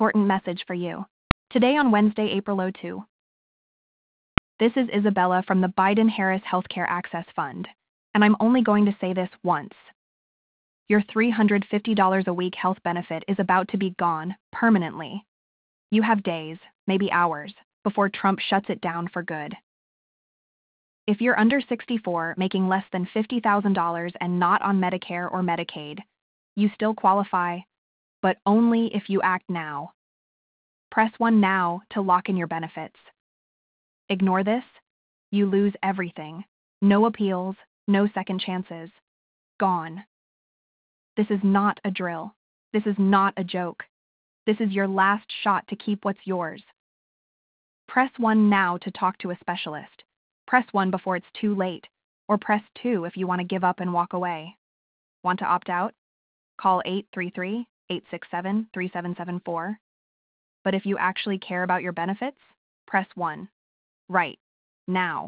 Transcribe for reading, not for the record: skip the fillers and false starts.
Important message for you. Today on Wednesday, April 2. This is Isabella from the Biden-Harris Healthcare Access Fund, and I'm only going to say this once. Your $350 a week health benefit is about to be gone permanently. You have days, maybe hours, before Trump shuts it down for good. If you're under 64, making less than $50,000 and not on Medicare or Medicaid, you still qualify, but only if you act now. Press 1 now to lock in your benefits. Ignore this, you lose everything. No appeals, no second chances. Gone. This is not a drill. This is not a joke. This is your last shot to keep what's yours. Press 1 now to talk to a specialist. Press 1 before it's too late, or press 2 if you want to give up and walk away. Want to opt out? Call 833-867-3774. But if you actually care about your benefits, press 1. Right. Now.